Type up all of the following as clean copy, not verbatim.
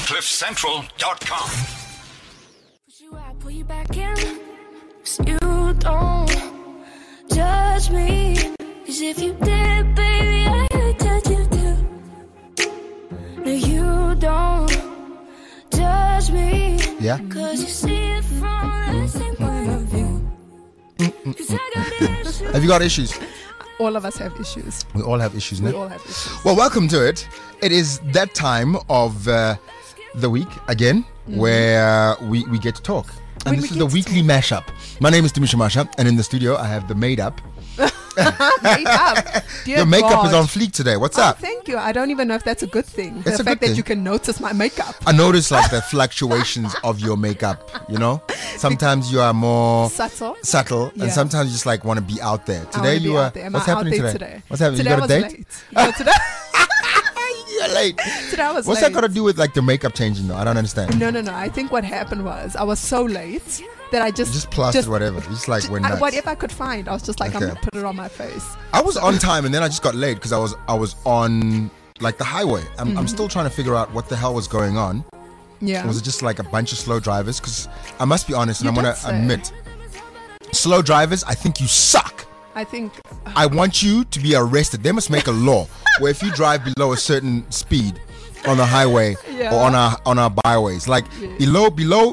CliffCentral.com. Pull you back in, 'cause you don't judge me. 'Cause if you did, baby, I would judge you too. No, you don't judge me. Yeah. 'Cause you see it from the same point of view. 'Cause I got issues. Have you got issues? All of us have issues. We all have issues, We no? all have issues. Well, welcome to it. It is that time of the week again where we get to talk. And When this we is the get to weekly mashup. My name is Dimisha Masha, and in the studio I have the made up. Made up. Dear Your makeup God. is on fleek today. What's Oh, up? thank you. I don't even know if that's a good thing. It's The a fact good that thing. you can notice my makeup. I notice like the fluctuations of your makeup, you know? Sometimes you are more Subtle. and Yeah. sometimes you just like want to be out there. I Today wanna be you are out there. Am what's I out happening there today? What's happening? Today You I got a was date? late. Yeah, today, You're late. today I was What's late. that got to do with like the makeup changing though? I don't understand. No. I think what happened was I was so late that I just Just whatever. Just like went nuts. whatever I could find. I was just like, I'm Okay. gonna put it on my face. I was on time and then I just got late because I was on like the highway. I'm still trying to figure out what the hell was going on. Yeah. Was it just like a bunch of slow drivers? Because I must be honest, and You I'm gonna did say. admit, slow drivers, I think you suck. I think I want you to be arrested. They must make a law where if you drive below a certain speed on the highway Yeah. or on our byways, like below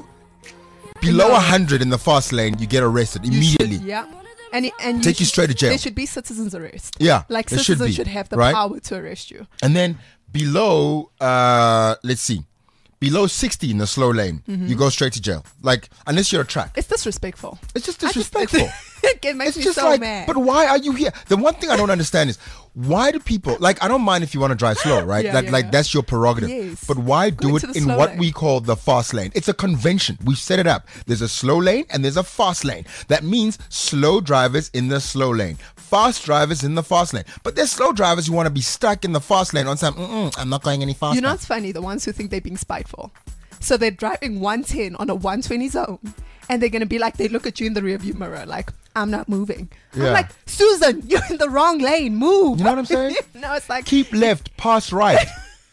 100 in the fast lane, you get arrested you immediately. should, yeah. And Take you straight to jail. There should be citizens arrest. Yeah, Like there should citizens be, should have the right? power to arrest you. And then below, let's see, below 60 in the slow lane, you go straight to jail. Like, unless you're a truck. It's disrespectful. It's just I just- disrespectful. It makes It's me just so like, mad. but why are you here? The one thing I don't understand is why do people like? I don't mind if you want to drive slow, right? Yeah, yeah. That's your prerogative. Yes. But why Go do into it the in slow what lane. we call the fast lane? It's a convention. We've set it up. There's a slow lane and there's a fast lane. That means slow drivers in the slow lane, fast drivers in the fast lane. But there's slow drivers who want to be stuck in the fast lane on time. I'm not going any faster. You know what's funny? The ones who think they're being spiteful. So they're driving 110 on a 120 zone. And they're going to be like, they look at you in the rearview mirror like, I'm not moving. Yeah. I'm like, Susan, you're in the wrong lane. Move. You know what I'm saying? No, it's like, Keep left, pass right.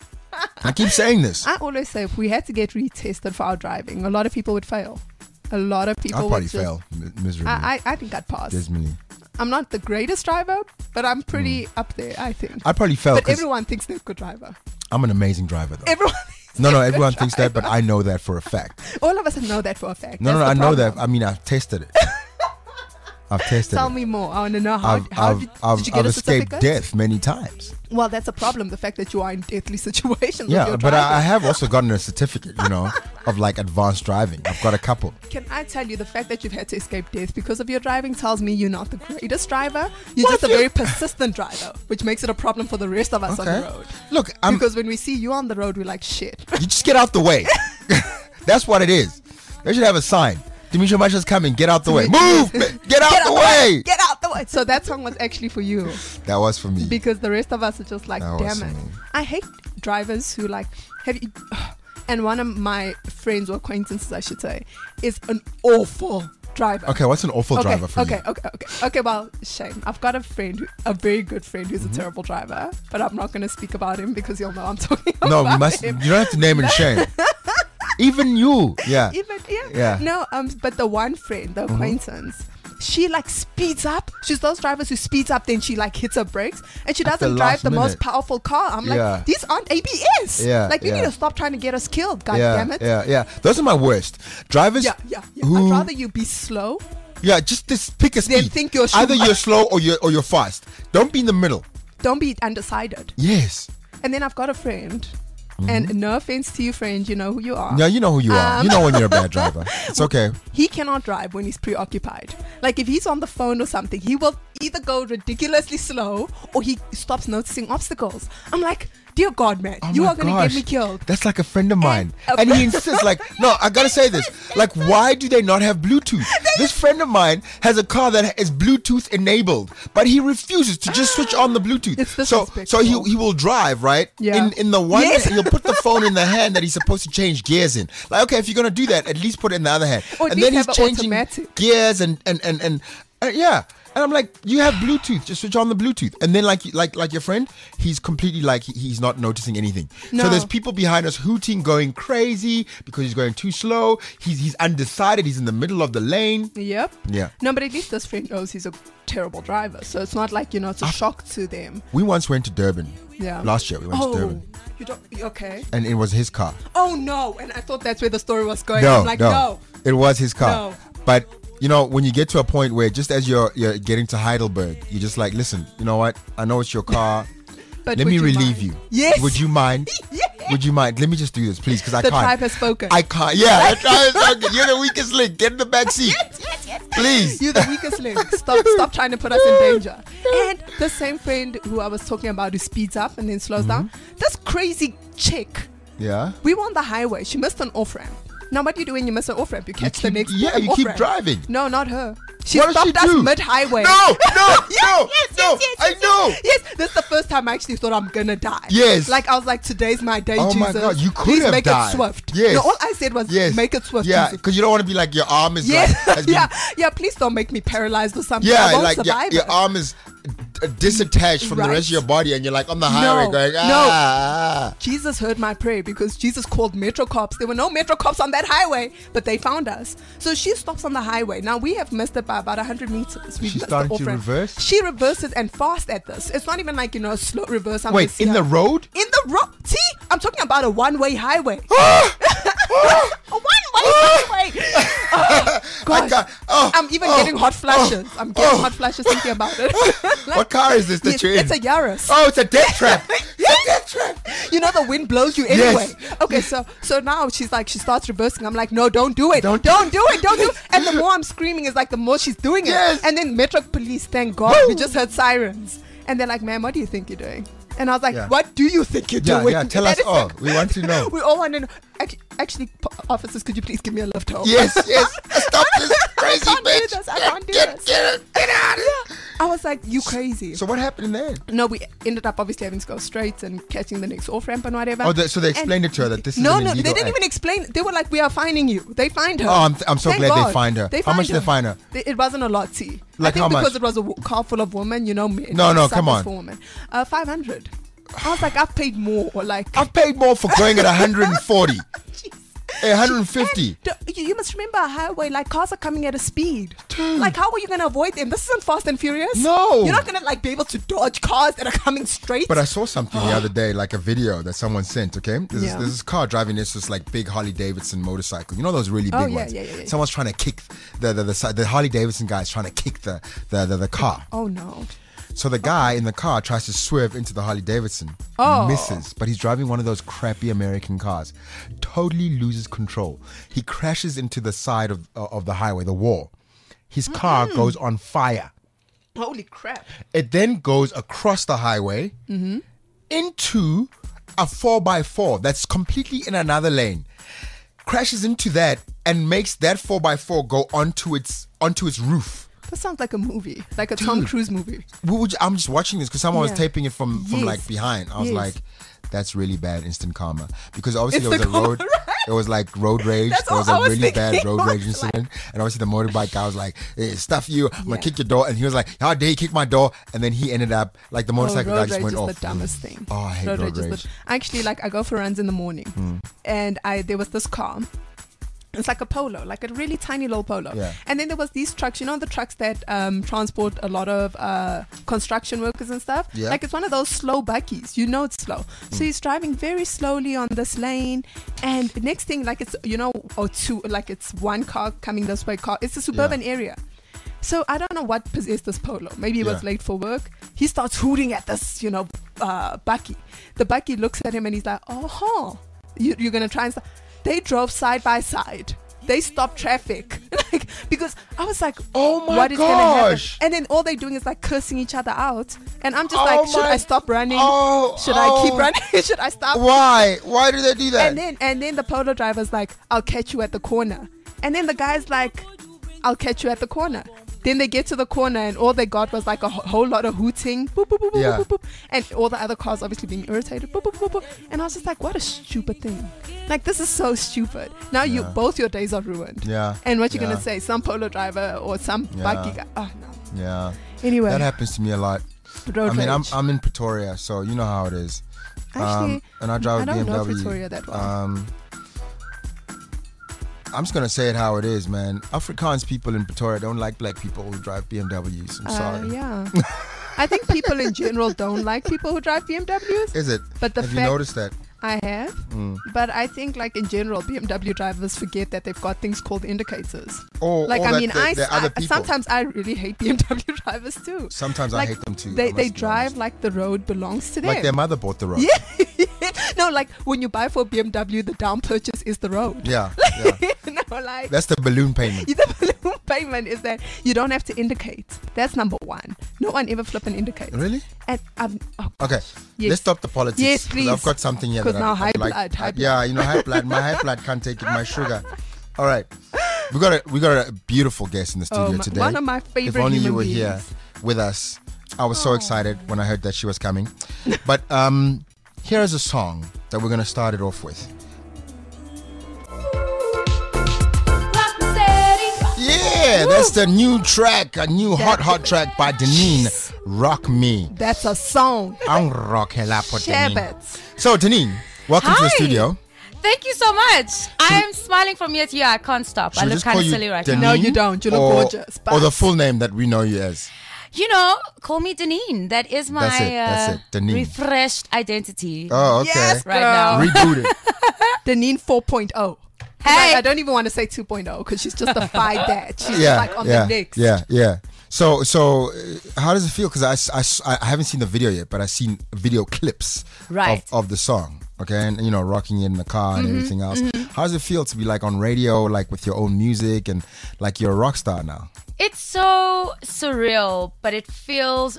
I keep saying this. I always say if we had to get retested for our driving, a lot of people would fail. A lot of people I'll would probably just, fail miserably. I think I'd pass. Dismally. I'm not the greatest driver, but I'm pretty up there, I think. I'd probably fail But because everyone thinks they're a good driver. I'm an amazing driver though. Everyone No, they're a everyone good thinks that, but driver. I know that for a fact. All of us know that for a fact. No, That's I the know that. problem. I mean, I've tested it. I've tested Tell it. me more. I want to know how did you I've get a escaped certificate? death many times. Well, that's a problem. The fact that you are in deathly situations. Yeah, with your but driving. I have also gotten a certificate, of like advanced driving. I've got a couple. Can I tell you the fact that you've had to escape death because of your driving tells me you're not the greatest driver. You're just a very persistent driver, which makes it a problem for the rest of us on Okay. the road. Look, Because when we see you on the road, we're like, shit. you just get out the way. That's what it is. They should have a sign. Dimitri Masha's coming. Get out the way. Move! Get out the way! Get out the way. So that song was actually for you. That was for me. Because the rest of us are just like, That was damn it. me. I hate drivers who like have you. And one of my friends or acquaintances, I should say, is an awful driver. Okay, what's an awful driver for you? Okay. Well, shame. I've got a friend, a very good friend, who's Mm-hmm. a terrible driver, but I'm not going to speak about him because you'll know I'm talking No, about we must. him. You don't have to name and shame. Even you. Yeah. Even Yeah. No, but the one friend, the acquaintance, she like speeds up. She's those drivers who speeds up, then she like hits her brakes, and she At the doesn't drive last the most minute. powerful car. I'm Yeah. like, these aren't ABS. Yeah, Like you yeah. need to stop trying to get us killed. God Yeah, damn it. yeah. Those are my worst. Drivers Yeah. who, I'd rather you be slow. yeah, just pick a Then speed. think you're Either Schumacher. you're slow or you're fast. Don't be in the middle. Don't be undecided. Yes. And then I've got a friend, and no offense to you, friend, you know who you are. Yeah, you know who you are. You know when you're a bad driver. It's okay. He cannot drive when he's preoccupied. Like if he's on the phone or something, he will either go ridiculously slow or he stops noticing obstacles. I'm like, dear God, man, Oh you my are going to gosh. get me killed. That's like a friend of mine. And- And he insists, like, no, I gotta say this. Like, why do they not have Bluetooth? This friend of mine has a car that is Bluetooth enabled, but he refuses to just switch on the Bluetooth. It's so disrespectful. he will drive, right? Yeah. In the one, Yes. he'll put the phone in the hand that he's supposed to change gears in. Like, okay, if you're gonna do that, at least put it in the other hand. Or at and least then he's have it changing automatic. gears and yeah. And I'm like, you have Bluetooth. Just switch on the Bluetooth. And then like your friend, he's completely like he's not noticing anything. No. So there's people behind us hooting, going crazy because he's going too slow. He's undecided. He's in the middle of the lane. Yep. Yeah. No, but at least this friend knows he's a terrible driver, so it's not like it's a shock to them. We once went to Durban. Yeah. Last year we went to Durban. You don't. Okay. And it was his car. Oh no! And I thought that's where the story was going. No, I'm like, no. It was his car. No. But when you get to a point where just as you're getting to Heidelberg, you're just like, listen, you know what? I know it's your car. But Let would me you relieve mind? you. Yes. Would you mind? Yes. Would you mind? Let me just do this, please, because I The can't. tribe has spoken. I can't. Yeah, the tribe has spoken. You're the weakest link. Get in the back seat. Yes. Please. You're the weakest link. Stop trying to put us in danger. And the same friend who I was talking about who speeds up and then slows down, this crazy chick. Yeah. We were on the highway. She missed an off ramp. Now, what do you do when you miss an off ramp? You catch the keep- next yeah, you keep off-ramp. driving. No, not her. She What does she stopped us do? mid highway. No. Yes, I know. Yes, this is the first time I actually thought I'm gonna die. Yes. Like I was like, today's my day, Oh Jesus. my God, you could Please have make died. it swift. Yes. No, all I said was Yes. make it swift, Yeah, Jesus. because you don't want to be like your arm is Yes. like has been, yeah. Please don't make me paralyzed or something. I yeah, won't like survive your it. arm is disattached from the Right. rest of your body, and you're like on the highway No, going no. ah. Jesus heard my prayer because Jesus called Metro cops. There were no Metro cops on that highway, but they found us. So she stops on the highway. Now we have missed it by about 100 meters. We've She's missed starting the to off-ramp. reverse? She reverses and fast at this. It's not even like a slow reverse. I'm Wait, just in here. the road? In the road. See, I'm talking about a one-way highway. A one-way highway. Oh, gosh. can't- I'm even getting hot flashes. I'm getting hot flashes thinking about it. Like, What car is this that yes, you're in? it's a Yaris. Oh, it's a death trap. It's a death trap. You know the wind blows you anyway. Okay, so now she's like, she starts reversing. I'm like, no, don't do it. Don't do it. And the more I'm screaming is like the more she's doing it. Yes. And then Metro Police, thank God, Woo. we just heard sirens. And they're like, ma'am, what do you think you're doing? And I was like, Yeah. what do you think you're Yeah, doing? yeah, tell That us is all. We want to know. We all want to know. Actually, officers, could you please give me a lift home? Yes. Stop this crazy I can't do bitch. this. I can't do Get this. Get out of here. I was like, you crazy. So what happened there? No, we ended up obviously having to go straight and catching the next off ramp and whatever. Oh, so they And- explained it to her that this is No, an illegal they didn't act. even explain. They were like, we are fining you. They fined her. Oh, I'm so Thank glad they God. fined her. How much did they fine her? It wasn't a lot, T. Like I think how much? because it was a car full of women, men. No, suffers come on. For women. 500. I was like, I've paid more. Like, I've paid more for going at 140. 150. You must remember a highway, like cars are coming at a speed. Like, how are you going to avoid them? This isn't Fast and Furious. No. You're not going to like be able to dodge cars that are coming straight. But I saw something the other day, like a video that someone sent, okay? There's Yeah. this car driving this like big Harley Davidson motorcycle. You know those really big Oh, yeah, ones? yeah. Someone's trying to kick the Harley Davidson guy is trying to kick the car. Oh, no. So the guy in the car tries to swerve into the Harley Davidson. Oh. Misses, but he's driving one of those crappy American cars. Totally loses control. He crashes into the side of the highway, the wall. His car goes on fire. Holy crap. It then goes across the highway into a 4x4 that's completely in another lane. Crashes into that and makes that 4x4 go onto its roof. That sounds like a movie, like a Tom Cruise movie. I'm just watching this because someone was Yeah. taping it from Yes. like behind. I was Yes. like, that's really bad instant karma. Because obviously there was a Instant road, karma, right? there was like road rage. That's There was all I a was really bad thinking. road I rage was incident. And obviously the motorbike guy was like, hey, stuff you, I'm Yeah. gonna kick your door. And he was like, how dare you kick my door? And then he ended up, like the motorcycle guy road just rage went is off. the dumbest thing. Oh, I hate road is rage. Actually, like I go for runs in the morning, and there was this car. It's like a Polo, like a really tiny little Polo. Yeah. And then there was these trucks, the trucks that transport a lot of construction workers and stuff. Yeah. Like it's one of those slow buckies. It's slow. So he's driving very slowly on this lane, and the next thing, like it's or two, like it's one car coming this way. It's a suburban area. So I don't know what possessed this Polo. Maybe he was Yeah. late for work. He starts hooting at this, bucky. The bucky looks at him and he's like, "Oh, you're gonna try and stop." They drove side by side. They stopped traffic, like because I was like, Oh my what is gonna happen?" gosh. And then all they're doing is like cursing each other out, and I'm just Oh like, should my- I stop running? Oh, Should I keep running? Should I stop? Why? Why do they do that? And then the Polo driver's like, I'll catch you at the corner. And then the guy's like, I'll catch you at the corner. Then they get to the corner and all they got was like a whole lot of hooting. Boop, boop, boop, boop, Yeah. boop, boop, and all the other cars obviously being irritated. Boop, boop, boop, boop. And I was just like, what a stupid thing. Like, this is so stupid. Now both your days are ruined. Yeah. And what you're Yeah. going to say, some Polo driver or some Yeah. buggy guy. Oh, no. Yeah. Anyway, That happens to me a lot. road I mean, rage. I'm in Pretoria, so you know how it is. Actually, And I drive I a don't know BMW. Pretoria that well. I'm just gonna say it how it is, man. Afrikaans people in Pretoria don't like black people who drive BMWs. I'm sorry. Yeah. I think people in general don't like people who drive BMWs. Is it? But the Have you fact noticed that? I have, but I think like in general, BMW drivers forget that they've got things called indicators. Or Like or I that mean, the other people. sometimes I really hate BMW drivers too. Sometimes like, I hate them too. I They must be drive honest. like the road belongs to them. like their mother bought the road. Yeah. No, like when you buy for BMW, the down purchase is the road. Yeah. Yeah. No, like That's the balloon payment. the balloon payment is that you don't have to indicate. That's number one. No one ever flip and indicate. Really? And Okay. Yes. Let's stop the politics. Yes, 'cause please. I've got something here 'Cause that now I'd high like. blood, high Yeah, you know, high blood. My high blood can't take it. My sugar. All right. We got a beautiful guest in the studio today. one of my favorite If only human you were beings. here with us. I was so excited when I heard that she was coming. But here is a song that we're gonna start it off with. Yeah, that's the new track, a new hot track by Deneen. Rock Me. That's a song. I'm rocking up for Deneen. Shabbats. So Deneen, welcome to the Hi. studio. Thank you so much. I am smiling from ear to ear. I can't stop. Should I we look just kind call of you silly right Deneen? now. No, you don't. You look or, gorgeous. Or the But- full name that we know you as. You know, call me Deneen. That is my That's it, Deneen. refreshed identity Oh, okay. Yes, right now. Rebooted. Deneen 4.0. Hey. I don't even want to say 2.0 because she's just defied that. She's Yeah, like on yeah, the next. yeah. So how does it feel? Because I haven't seen the video yet, but I've seen video clips Right. of the song. Okay, and you know, rocking it in the car and everything else. How does it feel to be like on radio, like with your own music, and like you're a rock star now? It's so surreal, but it feels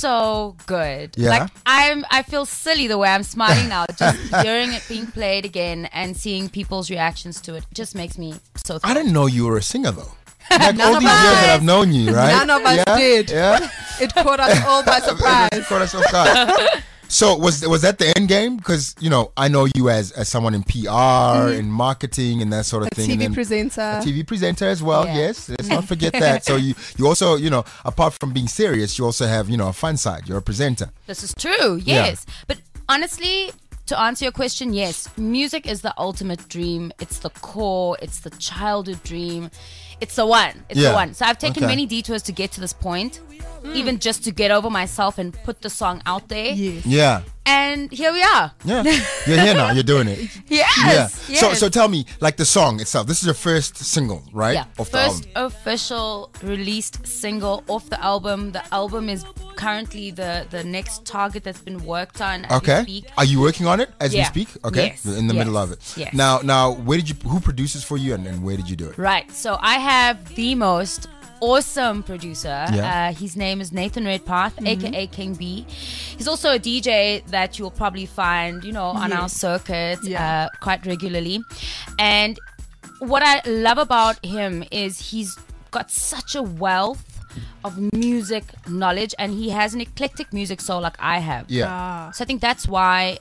so good. Yeah? Like I feel silly the way I'm smiling now, just hearing it being played again and seeing people's reactions to it just makes me so I thrilled. didn't know you were a singer though. Like all of these years us. that I've known you, right? None of us yeah? did. Yeah. It caught us all by surprise. Caught us off guard. So was that the end game? Because you know I know you as someone in PR and marketing and that sort of A thing. and TV then presenter. a TV presenter as well. Yeah. Yes, let's not forget that. So you also apart from being serious, you also have a fun side. You're a presenter. This is true, yes. But honestly, to answer your question, yes, music is the ultimate dream. It's the core. It's the childhood dream. It's the one. It's Yeah. the one. So I've taken Okay. many detours to get to this point, even just to get over myself and put the song out there. Yes. Yeah, And here we are. yeah. You're here now. You're doing it. Yes. Yeah. So tell me, like the song itself. This is your first single, right? Yeah, Off the first album. official released single off the album. The album is currently the next target that's been worked on as we Okay. speak. Are you working on it as we Yeah. speak? Okay. Yes. In the middle Yes. of it. Yes. Now, who produces for you, and where did you do it? Right. So I have the most awesome producer. Yeah. His name is Nathan Redpath, aka King B. He's also a DJ that you'll probably find, on our circuit Yeah. quite regularly. And what I love about him is he's got such a wealth of music knowledge, and he has an eclectic music soul like I have. Yeah. So I think that's why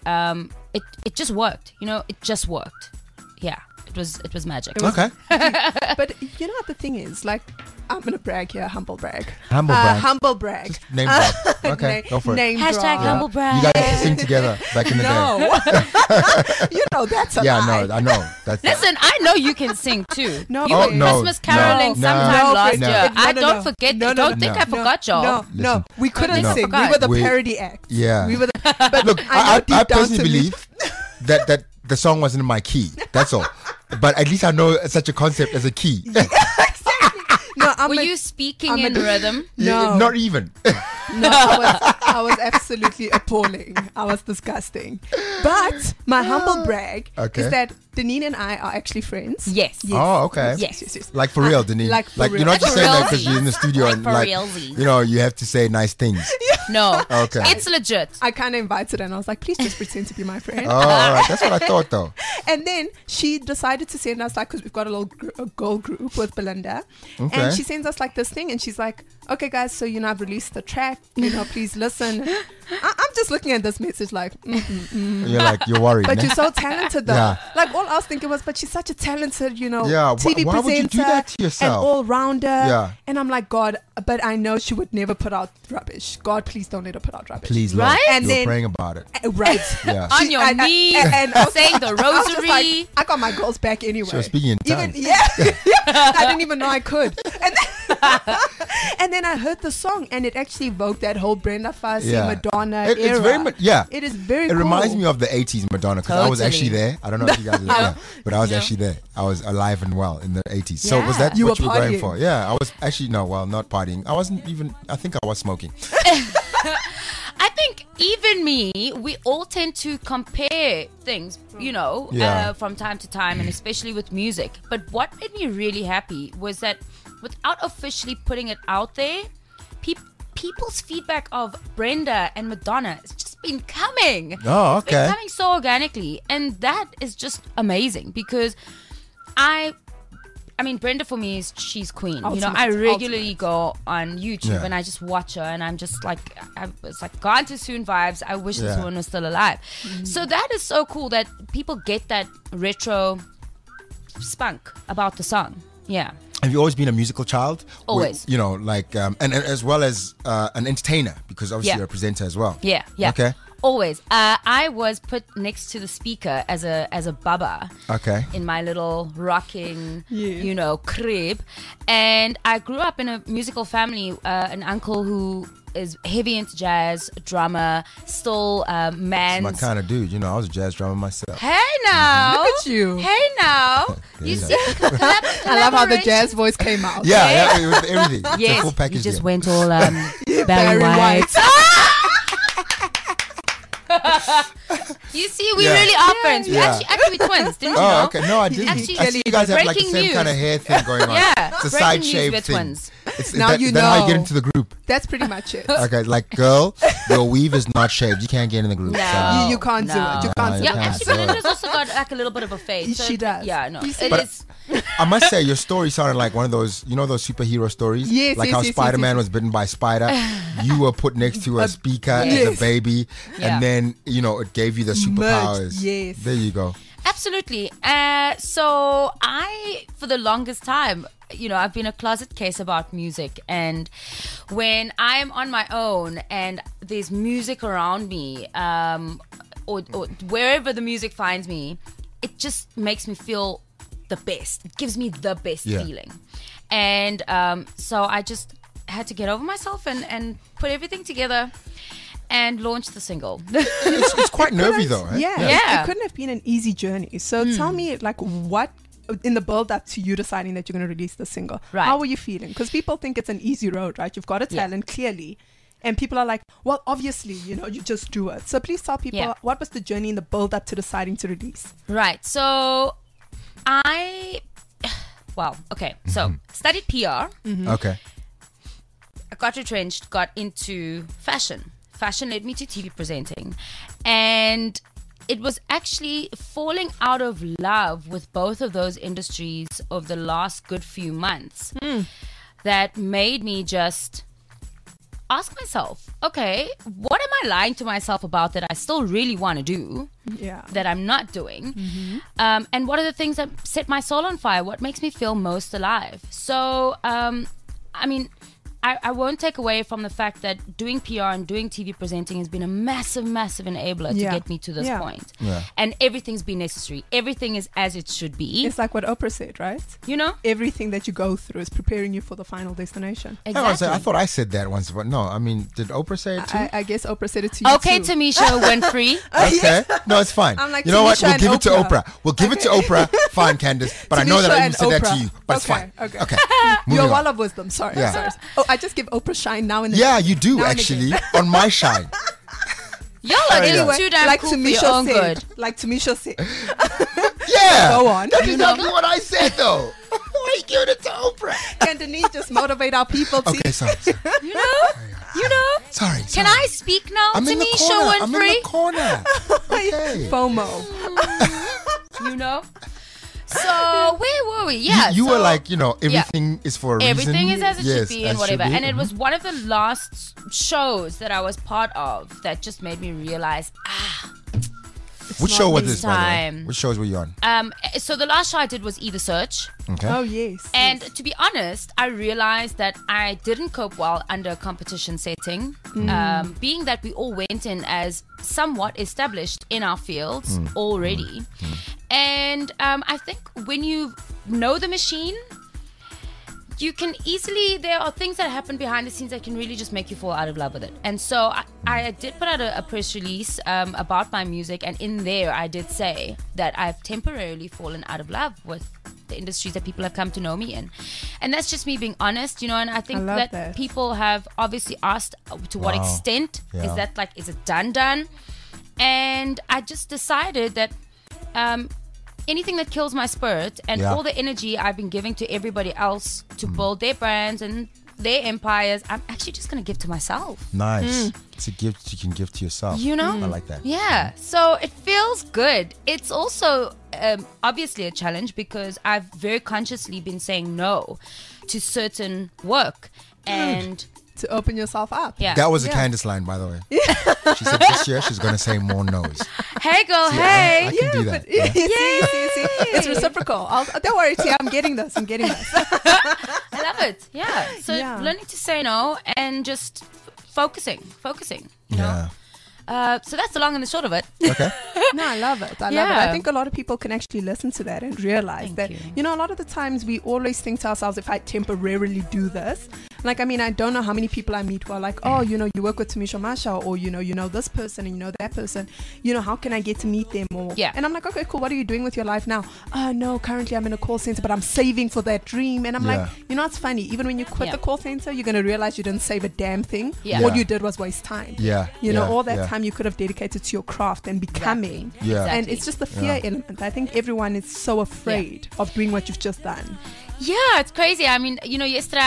it just worked. It just worked. Yeah. It was magic. Okay. But you know what the thing is? Like, I'm going to brag here, humble brag. Humble brag. Humble brag. Name drop. Okay. Go for it. Name Hashtag drop. humble brag. You guys used to sing together back in the day. No. That's a Yeah, lie. no, I know. That's Listen, I know you can sing too. No, you Oh, were no, Christmas caroling no, sometime no, last no. year. No, I no, don't no. forget. No, no, don't no. think I forgot y'all. No, Listen. we couldn't No. sing. Forgot. We were the We- parody act. Yeah. We were the, but Look, I know I deep down personally to me- believe that the song wasn't in my key. That's all. But at least I know such a concept as a key. No, I'm Were a- you speaking I'm in a- rhythm? No. Not even. No, I was absolutely appalling. I was disgusting. But my humble brag Okay. is that Deneen and I are actually friends. Yes. Oh, okay. Yes. Like for real, Denise. Like for real. you're not just Like saying for that because realsies. you're in the studio Like and for like realsies. you have to say nice things. No. Okay. It's legit. I kind of invited her and I was like, please just pretend to be my friend. Oh, all right. That's what I thought though. And then she decided to send us, like, because we've got a girl group with Belinda. Okay. And she sends us like this thing and she's like, okay, guys, so, I've released the track, please listen. I'm just looking at this message like, You're like, you're worried. but ne? you're so talented though. Yeah. Like all I was thinking was, but she's such a talented, Yeah, TV why would you do presenter that to and yourself? all-rounder. Yeah. And I'm like, God, but I know she would never put out rubbish. God, please don't let her put out rubbish. Please, Lord. Right? And You're then- praying about it. Right. Yeah. On your knees, and also- saying the I was just rosary. like, I got my girls back anyway. She was speaking in Even tongues. I didn't even know I could. And then I heard the song, and it actually evoked that whole Brenda Fassie, Yeah. Madonna It's era. very yeah. It is very It cool. reminds me of the 80s Madonna because I was Totally. actually there. I don't know if you guys were there, but I was actually there. I was alive and well in the 80s. So was that Yeah. what You you were were going partying. for? Yeah, I was actually, no, well, not partying. I wasn't even, I think I was smoking. I think even me, we all tend to compare things, Yeah. from time to time, and especially with music. But what made me really happy was that without officially putting it out there, people's feedback of Brenda and Madonna has just been coming. Oh, It's been okay. coming so organically, and that is just amazing because I mean, Brenda for me she's queen. Ultimate, I regularly go on YouTube Yeah. and I just watch her, and I'm just like, it's like Gone Too Soon vibes. I wish this Yeah. woman was still alive. So that is so cool that people get that retro spunk about the song. Yeah. Have you always been a musical child? Always. And as well as an entertainer because obviously Yeah. you're a presenter as well. Yeah. Yeah. Okay. Always. I was put next to the speaker as a baba. Okay. In my little rocking, Yeah. crib. And I grew up in a musical family. An uncle who is heavy into jazz, drummer, still man. My kind of dude. I was a jazz drummer myself. Hey now. Look at you. Hey now. You see, I love how the jazz voice came out. Yeah, it was everything. It's a Yes, full package you just deal. went all Barry Barry White. White. You see, we Yeah. really are friends. We Yeah. actually we're twins, didn't you know? Oh, okay. No, I didn't. Actually, I see you guys have like the breaking same news. kind of hair thing going on. Yeah, It's a breaking side news, shave we're thing. twins. Now you is that how you get know. into the group? That's pretty much it. Okay, like girl, your weave is not shaved. You can't get in the group. No. So- You can't do it. You No. can't do Yeah, you it. can't actually, do it. Belinda's also got like a little bit of a fade. So She does. Yeah, no, You see- it But- is. I must say, your story sounded like one of those, those superhero stories. Yes, like yes, how yes, Spider-Man yes. was bitten by a spider. You were put next to a speaker as a Yes. baby, Yeah. and then it gave you the superpowers. yes. There you go. Absolutely. So I, for the longest time, I've been a closet case about music. And when I'm on my own and there's music around me, or wherever the music finds me, it just makes me feel the best. It gives me the best Yeah. feeling. And so I just had to get over myself and put everything together and launch the single. It's quite nervy though, right? Yeah, Yeah. It couldn't have been an easy journey. So tell me, like, what in the build up to you deciding that you're going to release the single? Right. How were you feeling? Because people think it's an easy road, right? You've got a Yeah. talent clearly, and people are like, well, obviously, you just do it. So please tell people Yeah. what was the journey in the build up to deciding to release? Right. So So studied PR. Okay. I got retrenched, got into fashion. Fashion led me to TV presenting. And it was actually falling out of love with both of those industries of the last good few months that made me just ask myself, okay, what am I lying to myself about that I still really want to do? Yeah. That I'm not doing, and what are the things that set my soul on fire? What makes me feel most alive? So, I mean, I won't take away from the fact that doing PR and doing TV presenting has been a massive, massive enabler Yeah. to get me to this Yeah. point. Yeah. And everything's been necessary. Everything is as it should be. It's like what Oprah said, right? Everything that you go through is preparing you for the final destination. Exactly. I thought I said that once, but no. I mean, did Oprah say it too? I guess Oprah said it to you Okay, too. Tamisha Winfrey. Okay. No, it's fine. I'm like, you know what? Tamisha We'll and give it to Oprah. Oprah. We'll give it to Oprah. Fine, Candace. But I know that Tamisha I even and said that to Oprah. you. But it's fine. Okay. Okay. You're Moving a on. wall of wisdom. Sorry. Yeah. Sorry. Oh, I just give Oprah shine now and then. Yeah, you do Now and actually again. on my shine. Y'all are Anyway, getting too damn like cool for Tamisha your own said. good. Like Tamisha said. Yeah. Go on. That's exactly what I said though. Why you giving it to Oprah? Can Denise just motivate our people to Okay, sorry. You know? Sorry. Can I speak now, I'm in the Tamisha corner. I'm in Winfrey? the corner. Okay. FOMO? You know? So where were we? Yeah, You so were like, everything is for a reason. everything is as it Yes, should be and as whatever. should be. And it was one of the last shows that I was part of that just made me realize, Which show was this this, by the way? time. Which shows were you on? so the last show I did was Either Search. Okay. Oh yes. And to be honest, I realized that I didn't cope well under a competition setting, being that we all went in as somewhat established in our fields already. And I think when you know the machine, you can easily, there are things that happen behind the scenes that can really just make you fall out of love with it. And so I did put out a press release about my music, and in there I did say that I've temporarily fallen out of love with the industries that people have come to know me in. And that's just me being honest, and I think I love that, that. people have obviously asked to what Wow. extent Yeah. is that, like, is it done? And I just decided that anything that kills my spirit and Yeah. all the energy I've been giving to everybody else to build their brands and their empires, I'm actually just going to give to myself. Nice. It's a gift you can give to yourself. You know? I like that. Yeah. So it feels good. It's also obviously a challenge because I've very consciously been saying no to certain work. And to open yourself up. yeah. That was a Yeah. Candice line, by the way. She said this year she's going to say more no's. Hey, girl. See, hey. I can do that. But Yeah. see. It's reciprocal. Don't worry, T. I'm getting this. I love it. Yeah. So Yeah. learning to say no and just focusing. You know? Yeah. So that's the long and the short of it. Okay. No, I love it. I love it. Yeah. I think a lot of people can actually listen to that and realize Thank that, you. a lot of the times we always think to ourselves, if I temporarily do this, like, I don't know how many people I meet who are like, oh, you work with Tamisha Masha, or, you know this person and you know that person, how can I get to meet them? Or, Yeah. And I'm like, okay, cool. What are you doing with your life now? No, currently I'm in a call center, but I'm saving for that dream. And I'm Yeah. like, it's funny. Even when you quit Yeah. the call center, you're going to realize you didn't save a damn thing. Yeah. All Yeah. you did was waste time. Yeah. All that yeah. time you could have dedicated to your craft and becoming. Yeah. And Exactly. it's just the fear element. I think everyone is so afraid of doing what you've just done. Yeah, it's crazy. I mean, yesterday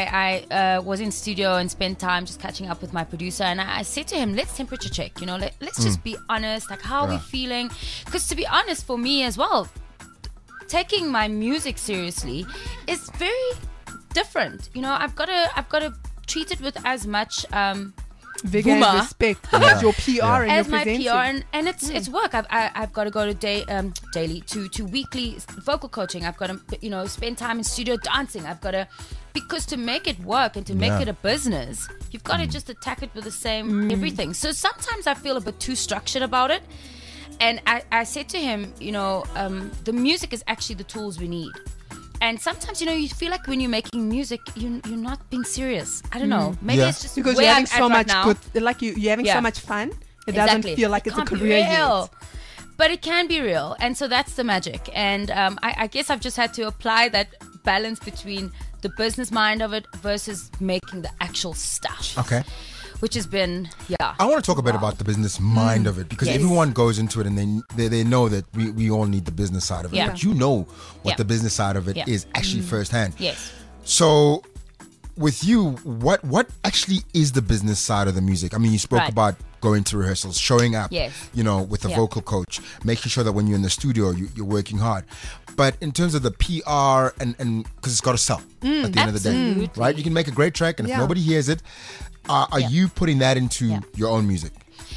I was in studio and spent time just catching up with my producer, and I said to him, let's temperature check, let's just be honest, like, how are we Yeah. feeling? Because to be honest, for me as well, taking my music seriously is very different. I've got to treat it with as much Vigor and Boomer. respect as your PR and as your my presenting. PR, and it's work. I've got to go to daily to weekly vocal coaching. I've got to spend time in studio dancing. I've got to, because to make it work and to make Yeah. it a business, you've got to just attack it with the same everything. So sometimes I feel a bit too structured about it, and I said to him, the music is actually the tools we need. And sometimes, you feel like when you're making music, you're not being serious. I don't know. Maybe Yeah. it's just because where you're having I'm at so right much now. good, like you're having Yeah. so much fun. It Exactly. doesn't feel like it's a Can't be career real. yet. But it can be real. And so that's the magic. And I guess I've just had to apply that balance between the business mind of it versus making the actual stuff. Okay. Which has been, I want to talk a bit about the business mind of it, because Yes. everyone goes into it and they know that we all need the business side of it. Yeah. But you know what Yeah. the business side of it Yeah. is actually firsthand. yes. So with you, what actually is the business side of the music? I mean, you spoke Right. about going to rehearsals, showing up, Yes. with a Yeah. vocal coach, making sure that when you're in the studio, you're working hard. But in terms of the PR and because it's got to sell at the end of the day, absolutely. right? You can make a great track, and if Yeah. nobody hears it, are Yeah. you putting that into Yeah. your own music?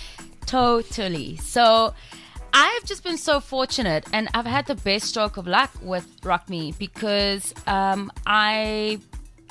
Totally. So I've just been so fortunate, and I've had the best stroke of luck with Rock Me, because I've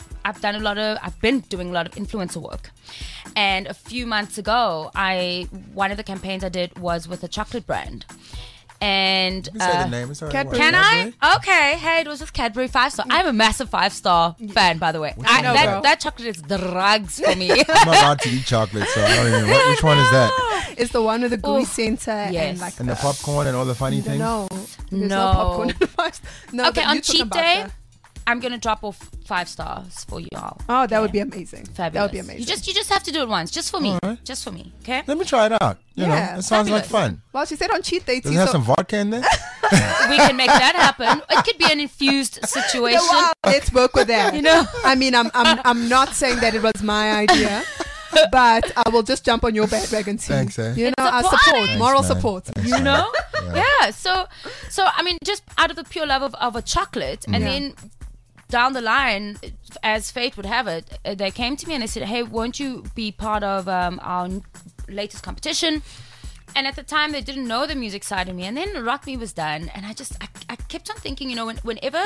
been doing a lot of influencer work. And a few months ago, one of the campaigns I did was with a chocolate brand. And You can say the name. It's all right. Cadbury. can Cadbury? I? Okay. Hey, it was with Cadbury 5-star. I'm a massive 5-star fan, by the way. I know, girl. That chocolate is drugs for me. I'm not allowed to eat chocolate, so I don't even know. Which one is that? It's the one with the gooey Oof. center and Yes. like And the popcorn and all the funny things? No, there's No. popcorn in the five. No, Okay, but on you're talking cheat about day, the- I'm gonna drop off 5 stars for you all. Oh, that would be amazing. Fabulous. That would be amazing. You just have to do it once, just for me, Alright. just for me. Okay. Let me try it out. You know, Yeah, it sounds like fabulous. fun. Well, she said on cheat day. Does it have some vodka in there? We can make that happen. It could be an infused situation. Wow, let's work with that. You know? I mean, I'm not saying that it was my idea, but I will just jump on your bandwagon too. Thanks, eh? You know, It's a I party. support, Thanks, moral man. support. Thanks, You man. know? Yeah. So I mean, just out of the pure love of a chocolate, and then down the line, as fate would have it, they came to me and they said, "Hey, won't you be part of our latest competition?" And at the time, they didn't know the music side of me. And then Rock Me was done, and I kept on thinking, whenever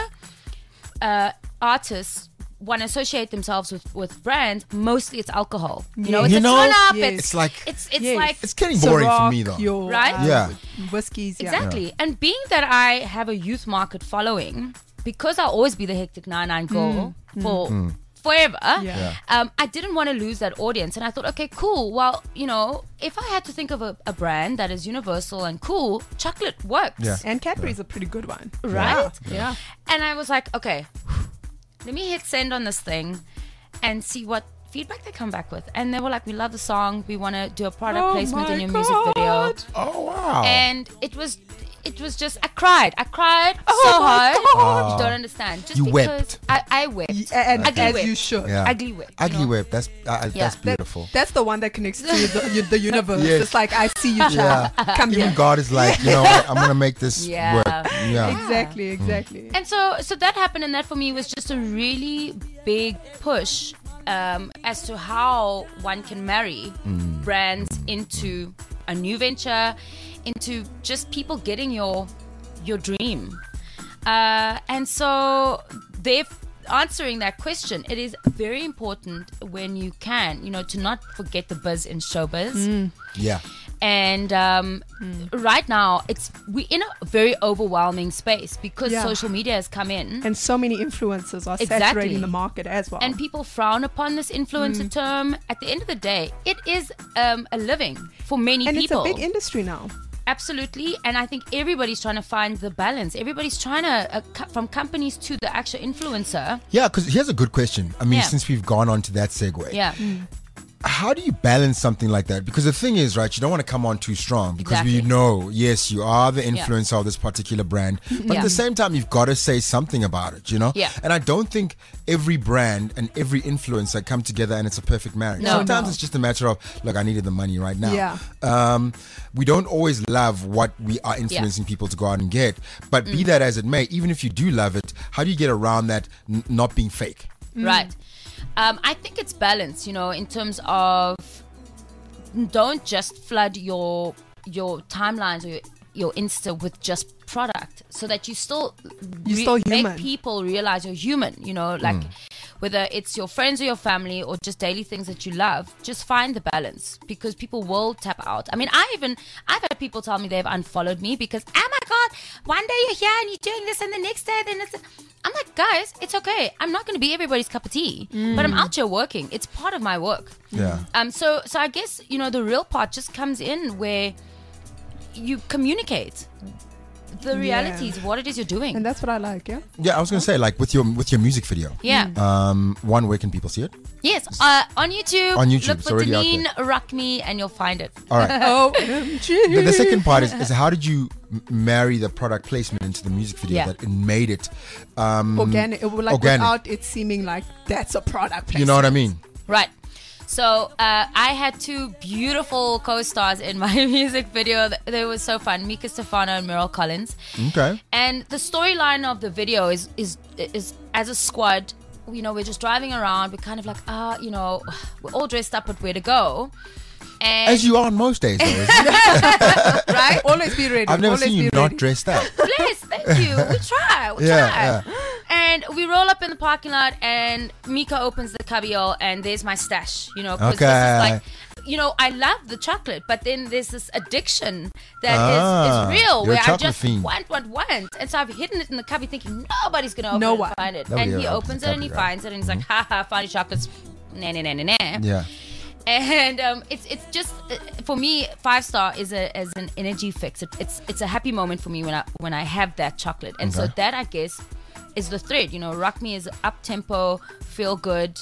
artists want to associate themselves with brands, mostly it's alcohol. It's a turn up. Yes. It's like it's Yes. like it's getting boring for me though. Your, Right? Yeah. Whiskeys. Yeah. exactly. And being that I have a youth market following, because I'll always be the hectic 99 girl for forever. Yeah. I didn't want to lose that audience, and I thought, okay, cool. Well, if I had to think of a brand that is universal and cool, chocolate works. Yeah. And Cadbury's a pretty good one. Right? Yeah. And I was like, okay, let me hit send on this thing and see what feedback they come back with. And they were like, we love the song. We want to do a product placement in your music video. Oh wow. And it was just, I cried so hard. You don't understand. Just You because wept. I wept. And Ugly as wept. you should. Yeah. Ugly wept. Ugly Web. That's beautiful. That's the one that connects to the universe. Yes. It's like, I see you, child. Come Even here. God is like, what? I'm gonna make this Yeah. work. Yeah. Exactly. And so that happened, and that for me was just a really big push as to how one can marry brands into a new venture, into just people getting your dream. And so they're answering that question. It is very important when you can, to not forget the buzz in showbiz. Yeah. And right now, we're in a very overwhelming space because Yeah. social media has come in. And so many influencers are Exactly. saturating the market as well. And people frown upon this influencer term. At the end of the day, it is a living for many And people. it's a big industry now. Absolutely. And I think everybody's trying to find the balance. Everybody's trying to, from companies to the actual influencer. Yeah, because here's a good question. I mean, Yeah. since we've gone on to that segue. Yeah. How do you balance something like that? Because the thing is, right, you don't want to come on too strong because we Exactly. know, yes, you are the influencer of this particular brand, but at the same time, you've got to say something about it, Yeah. And I don't think every brand and every influencer come together and it's a perfect marriage. No. Sometimes No. it's just a matter of, look, I needed the money right now. Yeah. We don't always love what we are influencing people to go out and get, but be that as it may, even if you do love it, how do you get around that not being fake? Right. I think it's balance, in terms of don't just flood your timelines or your Insta with just product, so that you still still human. make people realize you're human. Like whether it's your friends or your family or just daily things that you love, just find the balance, because people will tap out. I mean, I've had people tell me they've unfollowed me because, oh my God, one day you're here and you're doing this, and the next day then it's. I'm like, guys, it's okay. I'm not going to be everybody's cup of tea, but I'm out here working. It's part of my work. Yeah. So I guess, the real part just comes in where you communicate the realities, what it is you're doing. And that's what I like, yeah? Yeah, I was going to say, like with your music video. Yeah. Where can people see it? Yes. On YouTube. On YouTube, Look it's for already out Deneen Rock Me and you'll find it. All right. OMG. The second part is how did you marry the product placement into the music video Yeah. that it made it Organic. It would like organic. without it seeming like that's a product placement. You know what I mean? Right. So I had two beautiful co-stars in my music video. They were so fun. Mika Stefano and Meryl Collins. Okay. And the storyline of the video is as a squad, we're just driving around. We're kind of like, we're all dressed up, but where to go? And As you are on most days, though, isn't it? Right? Always be ready. I've never Always seen you be not ready. dressed up. Bless, thank you. We try. Yeah, And we roll up in the parking lot, and Mika opens the cubbyhole, and there's my stash. Because this Okay. is like, I love the chocolate, but then there's this addiction that is real, you're a where I chocolate just fiend. want. And so I've hidden it in the cubby, thinking nobody's gonna open No it one. and find it. Nobody And he ever opens opens the it and he cubby, right? finds it, and he's like, ha, find your chocolates. Nah, nah, nah, nah, nah. Yeah. And it's just for me, 5-star is an energy fix. It's a happy moment for me when I have that chocolate, and so Okay. that, I guess, is the thread. Rock Me is up tempo, feel good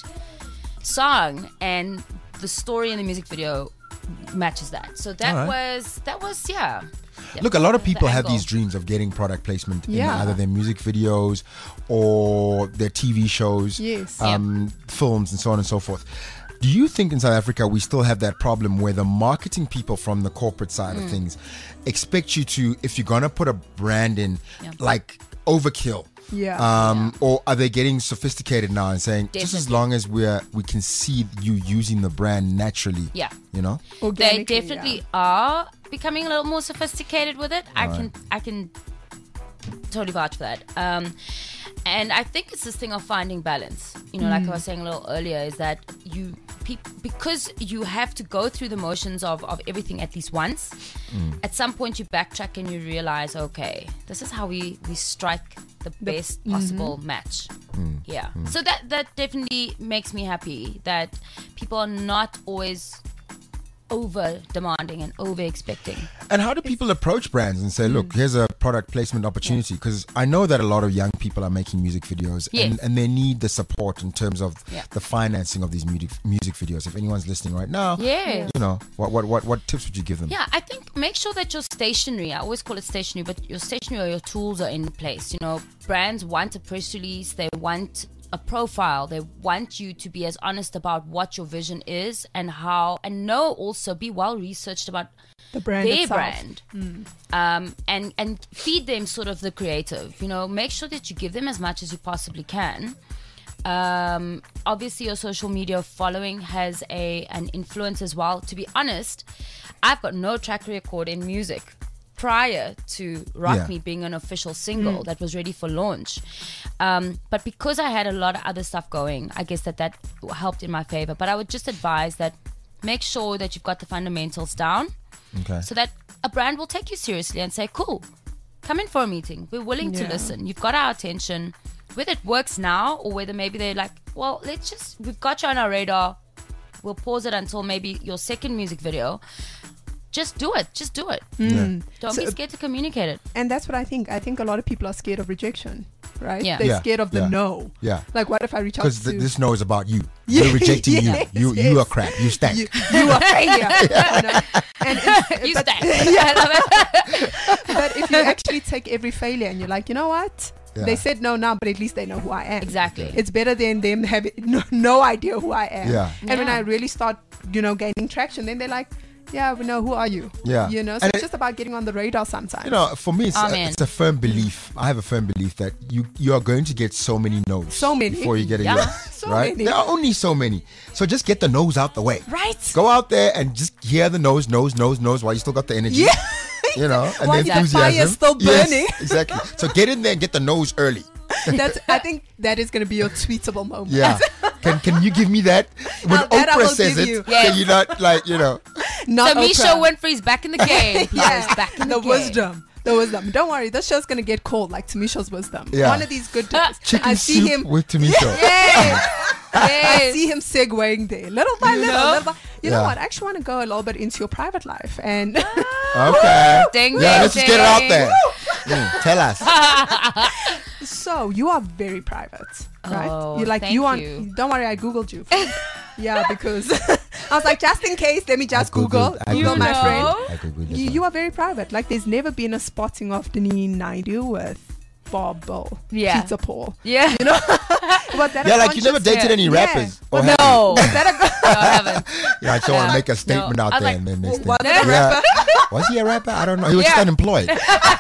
song, and the story in the music video matches that. So that All right. was yeah. Look, a lot of The people have angle. these dreams of getting product placement in Yeah. either their music videos or their TV shows, Yes. films, and so on and so forth. Do you think in South Africa we still have that problem where the marketing people from the corporate side of things expect you to, if you're gonna put a brand in, like overkill? Or are they getting sophisticated now and saying just as long as we can see you using the brand naturally? Yeah. You know? They definitely are becoming a little more sophisticated with it. I can totally vouch for that. And I think it's this thing of finding balance. You know, like I was saying a little earlier, is that because you have to go through the motions of everything at least once, at some point you backtrack and you realize, okay, this is how we strike the best possible match. So that definitely makes me happy that people are not always over demanding and over expecting. And how do people approach brands and say, look, here's a product placement opportunity? Because I know that a lot of young people are making music videos and they need the support in terms of the financing of these music videos. If anyone's listening right now, you know, what tips would you give them? Yeah, I think make sure that your stationery, I always call it stationery, but your stationery or your tools are in place. You know, brands want a press release, they want a profile, they want you to be as honest about what your vision is and how, and also be well researched about the brand their itself. brand, and feed them sort of the creative. You know, make sure that you give them as much as you possibly can. Obviously your social media following has an influence as well. To be honest, I've got no track record in music prior to Rock Me being an official single that was ready for launch. But because I had a lot of other stuff going, I guess that helped in my favor. But I would just advise that make sure that you've got the fundamentals down, so that a brand will take you seriously and say, cool, come in for a meeting. We're willing to listen. You've got our attention. Whether it works now or whether maybe they're like, well, we've got you on our radar. We'll pause it until maybe your second music video. Just do it. Don't be scared to communicate it. And that's what I think. I think a lot of people are scared of rejection, right? Yeah. They're scared of the no. Yeah. Like, what if I reach out to... Because this no is about you. They're rejecting you. You are crap. You stank. You are failure. You know? And You stank. I love it. but if you actually take every failure and you're like, you know what? They said no now, but at least they know who I am. Exactly. It's better than them having no idea who I am. Yeah. And when I really start, gaining traction, then they're like, yeah, we know, who are you? Yeah. You know, so it's just about getting on the radar sometimes. You know, for me, it's a firm belief. I have a firm belief that you are going to get so many no's. So many. Before you get a yes. So right? many. There are only so many. So just get the no's out the way. Right. Go out there and just hear the no's while you still got the energy. Yeah. You know, and While the that enthusiasm. fire's still burning. Yes, exactly. So get in there and get the no's early. I think that is going to be your tweetable moment. Yeah. Can you give me that? When That I Oprah will says give it, you. can you not, like, you know? Not So Misha Oprah. Winfrey's back in the game. Yeah. He's back in the game. wisdom. The wisdom. Don't worry, this show's gonna get called like Tamisha's wisdom. Yeah. One of these good days. Chicken I see soup him. with Tamisha. I see him segueing there, little by little. You know Yeah. what? I actually want to go a little bit into your private life and Okay. Ding, Yeah, ding, let's just get it out ding. there. Tell us. so you are very private, right? Oh, You're like thank you. Don't worry, I googled you. Yeah, because I was like, just in case, let me just Google I my Googled friend. I Googled it. You are very private. Like, there's never been a spotting of Deneen Naidu with Bob Bill, Yeah. Pizza Paul. Yeah. You know, was that Yeah, a like you never conscious- dated any rappers. Or have No. Was that a No, I haven't. you? Yeah, I just want to make a statement No. out I was there like, and then next thing. was it a Yeah. Was he a rapper? I don't know. He was just Yeah. unemployed.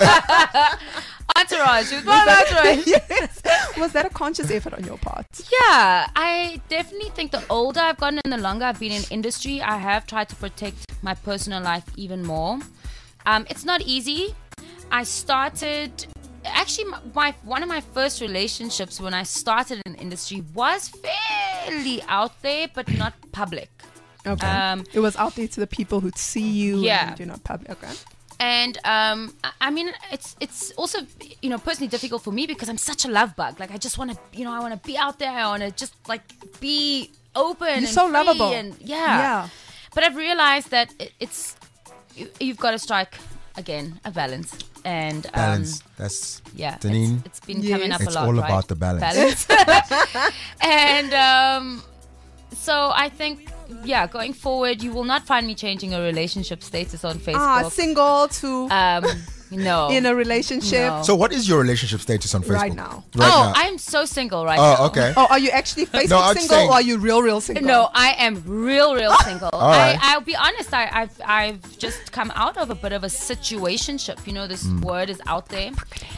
Entourage. She was part of Entourage. yes. Was that a conscious effort on your part? Yeah, I definitely think the older I've gotten and the longer I've been in industry, I have tried to protect my personal life even more. It's not easy. I started... Actually, one of my first relationships when I started in the industry was fairly out there, but not public. Okay. It was out there to the people who'd see you. Yeah. And you're not public. Okay. And I mean, it's also, personally difficult for me because I'm such a love bug. Like, I just want to, I want to be out there. I want to just like be open. You're and so free lovable. And yeah. But I've realized that you've got to strike again a balance. And Balance. That's yeah, Deneen. it's been coming up It's a lot. all right? about the balance. And so I think, going forward, you will not find me changing a relationship status on Facebook. Single to No. in a relationship No. So what is your relationship status on Facebook? right now? I'm so single right now. Oh, okay. Oh, are you actually Facebook I'm single saying- or are you real single? No, I am real single. All right. I'll be honest. I've just come out of a bit of a situationship. You know, this word is out there.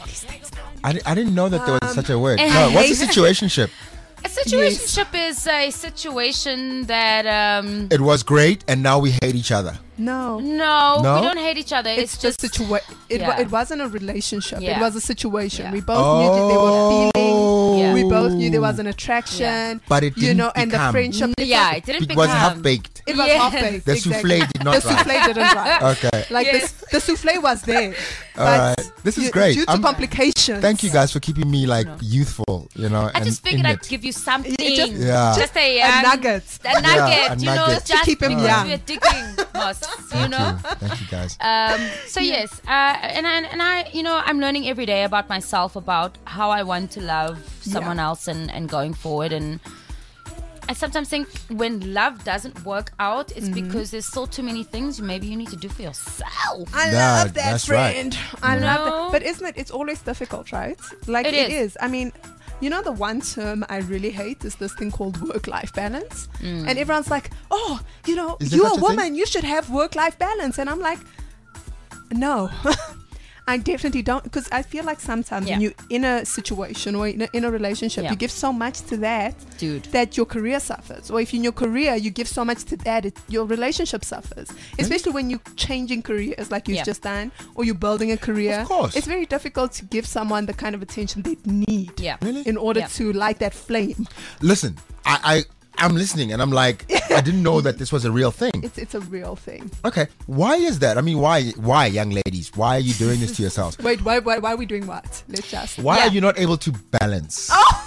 I didn't know that there was such a word. and No, I what's a situationship? A situationship is a situation that It was great, and now we hate each other. No. no, No? we don't hate each other. It's just Yeah. it wasn't a relationship. It Yeah. was a situation. Yeah. We both knew that there were feelings. Yeah. We both knew there was an attraction. But it you didn't know, and the become. friendship. yeah, it didn't It become. was half baked. It was Yeah. half baked. The souffle did not The souffle didn't rise. Okay. Like Yes. the souffle was there. All right. This is great. Due to complications. Thank you guys for keeping me like youthful, you know. I and just figured in I'd it. give you something. Yeah. Just a, A nugget. A nugget, a you know, nugget. just To keep him because young. we're digging moss, you know. Thank you guys. So yes, and I, you know, I'm learning every day about myself, about how I want to love someone else, and going forward. And I sometimes think when love doesn't work out, it's because there's still too many things maybe you need to do for yourself. I Yeah, love that, that's right. friend. I love No. that. But isn't it? It's always difficult, right? Like It it is. is. I mean, you know, the one term I really hate is this thing called work-life balance, and everyone's like, "Oh, you know, Is there you're a such a thing? woman. You should have work-life balance." And I'm like, no. I definitely don't, because I feel like sometimes when Yeah. you're in a situation or in a relationship, Yeah. you give so much to that, Dude. that your career suffers. Or if in your career you give so much to that, your relationship suffers. Especially when you're changing careers like you've Yeah. just done, or you're building a career. Of course. It's very difficult to give someone the kind of attention they need Yeah. Really? in order Yeah. to light that flame. Listen, I'm listening, and I'm like, I didn't know that this was a real thing. It's a real thing. Okay, why is that? I mean, why, young ladies? Why are you doing this to yourselves? Wait, why are we doing what? Let's just. Why Yeah. are you not able to balance?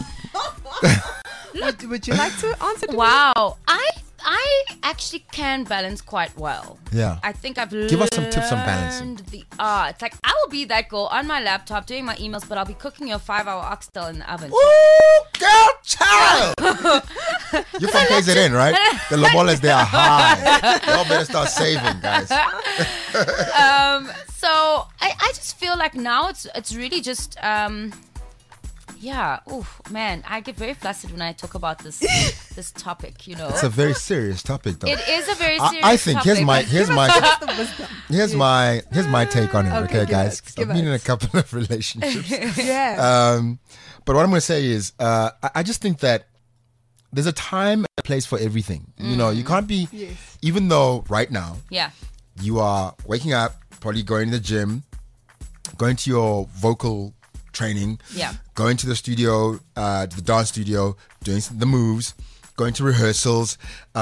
Would you like to answer to me? Wow, I actually can balance quite well. Yeah. I think I've Give us some tips on balancing. learned the art. Like, I will be that girl on my laptop doing my emails, but I'll be cooking your 5-hour oxtail in the oven. Ooh, girl, child! You're from KZN, right? The lobolas, they are high. Y'all better start saving, guys. So I just feel like now it's really just yeah. Oh man, I get very flustered when I talk about this this topic. You know, It's a very serious topic, though. it is a very I, serious. I think topic. here's my take on it. Okay, Okay, give guys. us, give I've been in a us. couple of relationships. Yeah. But what I'm going to say is, I just think that there's a time and a place for everything. You know, you can't be, Yes. even though right now Yeah. you are waking up, probably going to the gym, going to your vocal training, Yeah. going to the studio, to the dance studio, doing the moves, going to rehearsals,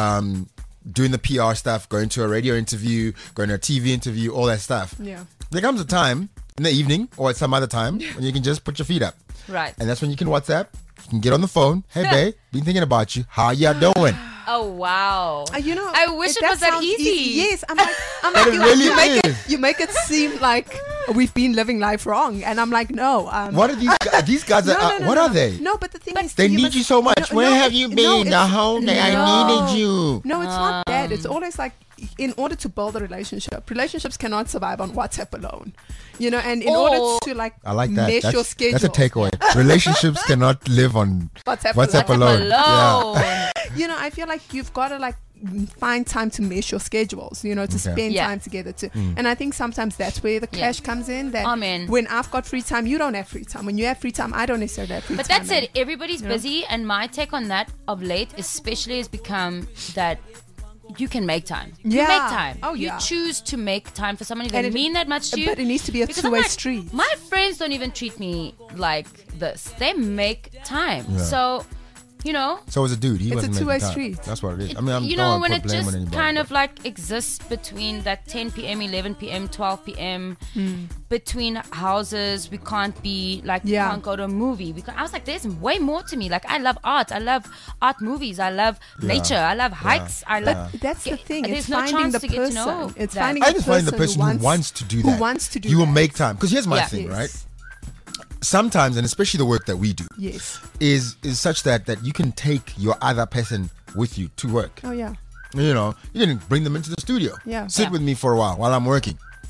doing the PR stuff, going to a radio interview, going to a TV interview, all that stuff. Yeah. There comes a time in the evening or at some other time when you can just put your feet up. Right. And that's when you can WhatsApp, you can get on the phone. Hey, babe, been thinking about you. How ya doing? Oh wow. You know, I wish it was that sounds easy. Yes, I'm like, But it really is. you make it seem like we've been living life wrong, and I'm like, no. What are these guys? These guys No, are, no, no, what no. are they? No, but the thing is, They need must- you so much. No, Where no, have you no, been? The it's- whole day I No. needed you. No, it's not that. It's always like, in order to build a relationship, relationships cannot survive on WhatsApp alone. You know, and in order to like I like that. mesh your schedule. That's a takeaway. Relationships cannot live on WhatsApp WhatsApp alone. alone. Yeah. You know, I feel like you've got to like find time to mesh your schedules, you know, to Okay. spend Yeah. time together too. Mm. And I think sometimes that's where the clash comes in, that Amen. when I've got free time, you don't have free time. When you have free time, I don't necessarily have free But time. that's it. Everybody's busy, and my take on that of late, especially, has become that you can make time. You Yeah. make time. Oh, you yeah. choose to make time for somebody that And it- mean that much to you. But it needs to be a Because I'm two-way like, street. My friends don't even treat me like this. They make time. Yeah. So, you know, So as a dude, he It's a wasn't two-way making time. street. That's what it is. I mean, I'm you don't know, wanna when put it blame just on anybody, kind but- of like exists between that 10 p.m., 11 p.m., 12 p.m., between houses, we can't be like, Yeah. we can't go to a movie. I was like, there's way more to me. Like, I love art. I love art movies. I love nature. I love hikes. I love. But that's the thing. There's It's no finding chance the to get to person. know It's that. finding I the just find the person who wants to do that. Who wants to do you that. will make time. Because here's my Yeah. thing, Yes. right? Sometimes, and especially the work that we do, Yes. is such that you can take your other person with you to work. Oh yeah. You know, you didn't bring them into the studio. Yeah. Sit Yeah. with me for a while I'm working.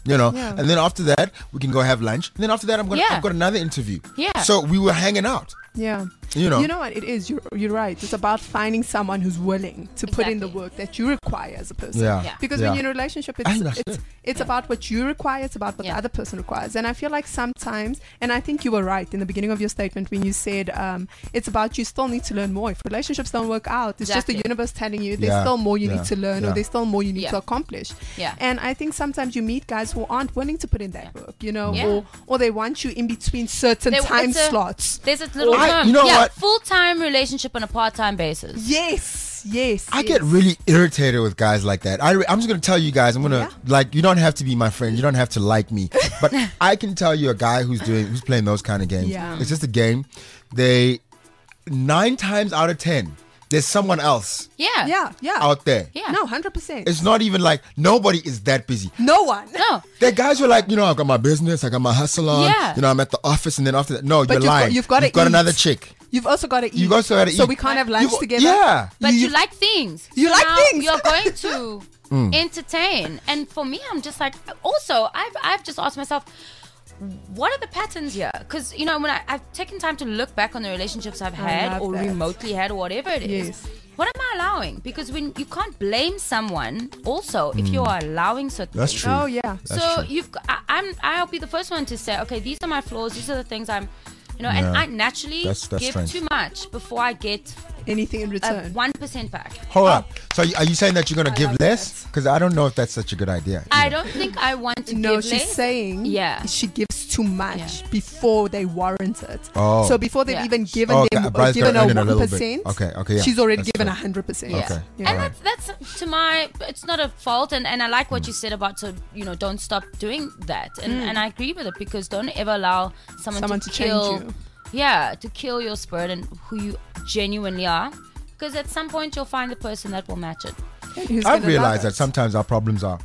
you know. Yeah. And then after that, we can go have lunch. And then after that, Yeah. I've got another interview. Yeah. So we were hanging out. Yeah. You know. You know what it is? You're right. It's about finding someone who's willing to put in the Exactly. work that you require as a person. Yeah. Yeah. Because Yeah. when you're in a relationship, I think that's it's about what you require. It's about what the Yeah. other person requires. And I feel like sometimes, and I think you were right in the beginning of your statement when you said it's about you still need to learn more. If relationships don't work out, it's just the Exactly. universe telling you there's Yeah. still more you Yeah. need to learn, Yeah. or there's still more you need Yeah. to accomplish. Yeah. And I think sometimes you meet guys who aren't willing to put in that work, you know, Yeah. or they want you in between certain time it's a- slots. There's a little I- term. you know yeah, what? full-time relationship on a part-time basis. Yes. I get really irritated with guys like that. I'm just going to tell you guys, Yeah. like, you don't have to be my friend. You don't have to like me. But I can tell you a guy who's playing those kind of games. Yeah. It's just a game. 9 times out of 10, there's someone else Yeah. Yeah. out there. Yeah. No, 100%. It's not even like nobody is that busy. No one. No. There are guys who are like, I've got my business, I got my hustle on, Yeah. I'm at the office, and then after that, no, But you're lying. you've got to eat. another chick. You've also got to eat. You've also got to eat. So we can't have lunch You- together. Yeah. But you like things. You like now things. You're going to entertain. And for me, I'm just like, also, I've just asked myself, what are the patterns here? Because, when I've taken time to look back on the relationships I've had love or that. remotely had or whatever it is. Yes. What am I allowing? Because when you can't blame someone also if you are allowing certain That's things. true. Oh, yeah. That's So true. you've got, I'll be the first one to say, okay, these are my flaws, these are the things I'm and Yeah. I naturally That's give strange. too much before I get Anything in a return. 1% back. Hold up. So are you saying that you're going to give like less? that. Because I don't know if that's such a good idea. I don't think I want to No, give she's less. saying Yeah. she gives too much Yeah. before they warrant it. Oh. So before they've Yeah. even given Okay, them Bryce given gotta her earn it a little bit. 1%, Okay, yeah. she's already That's given fair. 100%. Yeah. Okay. Yeah. And Alright. that's to my, it's not a fault. And I like what you said about, don't stop doing that. And I agree with it, because don't ever allow someone to kill, change you. yeah, to kill your spirit and who you genuinely are. Because at some point you'll find the person that will match it. And who's I've gonna realized love that sometimes our problems are